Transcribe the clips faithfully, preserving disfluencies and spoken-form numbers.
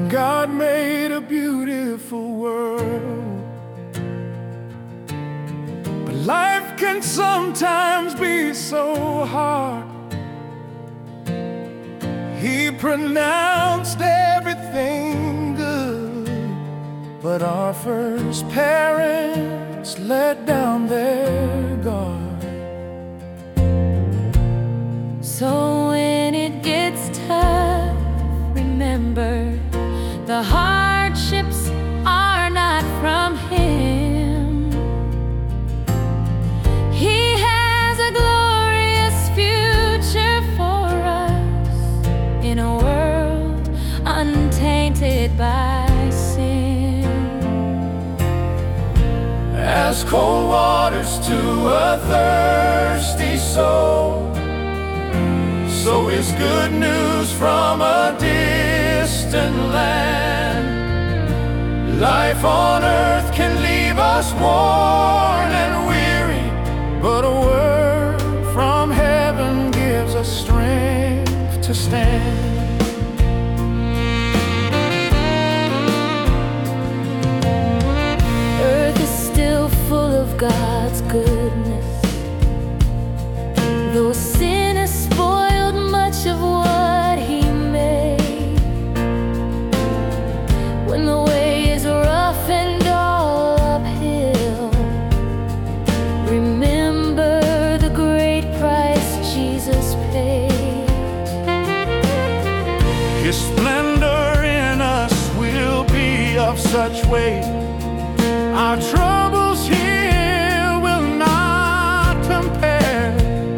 God made a beautiful world, but life can sometimes be so hard. He pronounced everything good, but our first parents let down their guard. So when it gets tough, remember the hardships are not from Him. He has a glorious future for us in a world untainted by sin. As cold waters to a thirsty soul, so is good news from a distant land. Life on earth can leave us worn and weary, but a word from heaven gives us strength to stand. Earth is still full of God's goodness, though sin has spoiled much of what He made. When the way is rough and all uphill, remember the great price Jesus paid. His splendor in us will be of such weight, our troubles here will not compare.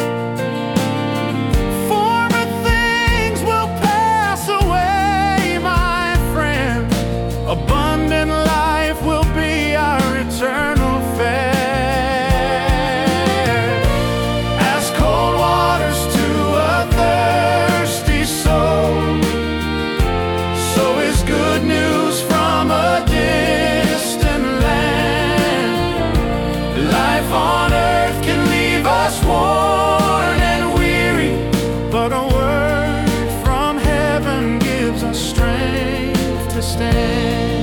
Former things will pass away, my friend. Abundant life will be our eternal fare. As cold waters to a thirsty soul, so is good news from a distant land. Life on earth can leave us worn and weary, but a word from heaven gives us strength to stand.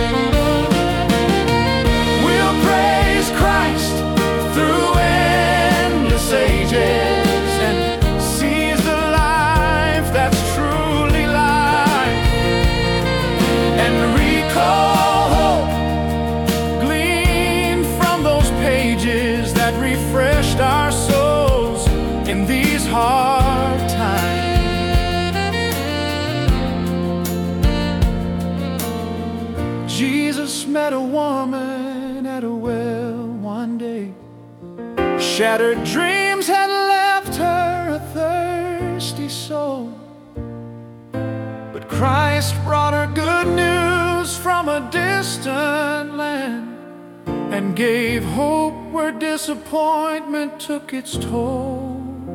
We'll praise Christ through endless ages and seize the life that's truly life, and recall hope gleaned from those pages that refreshed our souls in these hard times. Jesus met a woman at a well one day. Shattered dreams had left her a thirsty soul, but Christ brought her good news from a distant land and gave hope where disappointment took its toll.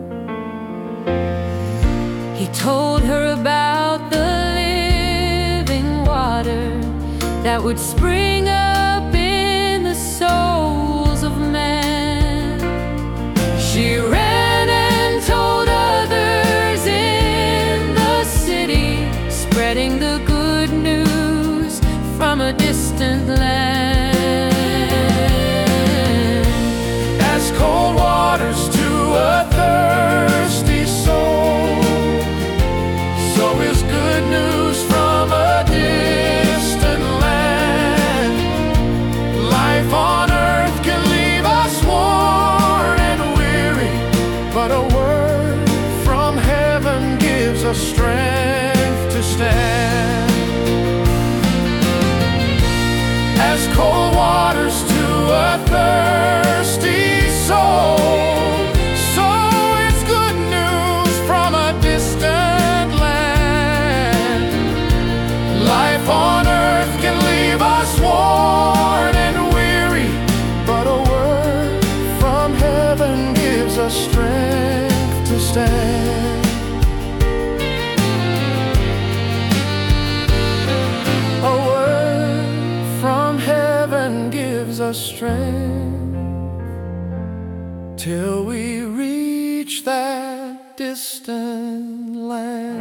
He told her about the living water that would spring up in the souls of men. She ran and told others in the city, spreading the good news from a distant land. As cold waters to a thirsty soul, so is good news from a distant land. Life on earth can leave us worn and weary, but a word from heaven gives us strength to stand. As cold waters to a thirsty soul, so it's good news from a distant land. Life on earth can leave us worn and weary, but a word from heaven gives us strength to stand. A word from heaven gives us strength till we reach that distant land.